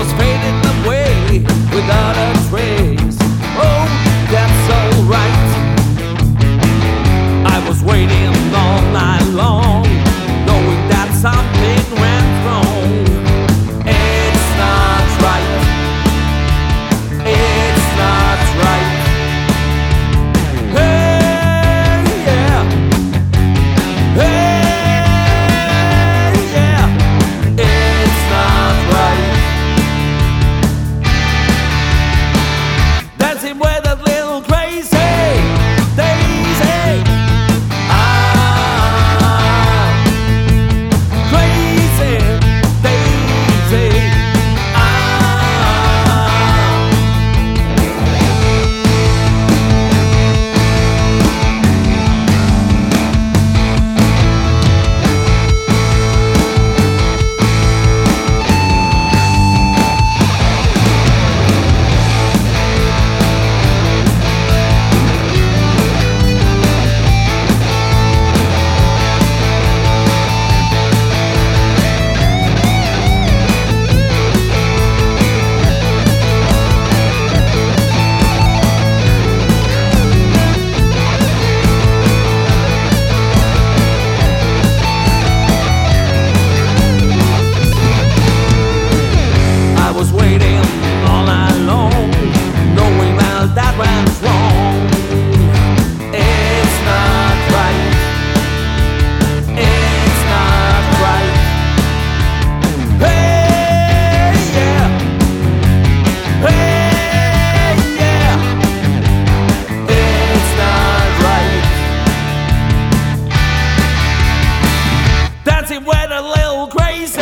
was fading away without a trace. Oh, that's alright. I was waiting all night long, knowing that something went wrong. It's not right. It's not right. Hey, yeah. Hey, yeah. It's not right. Dancing with a little crazy Daisy. Crazy Daisy. I was waiting all night long, knowing that that went wrong. It's not right. It's not right. Hey, yeah. Hey, yeah. It's not right. Dancing with a little crazy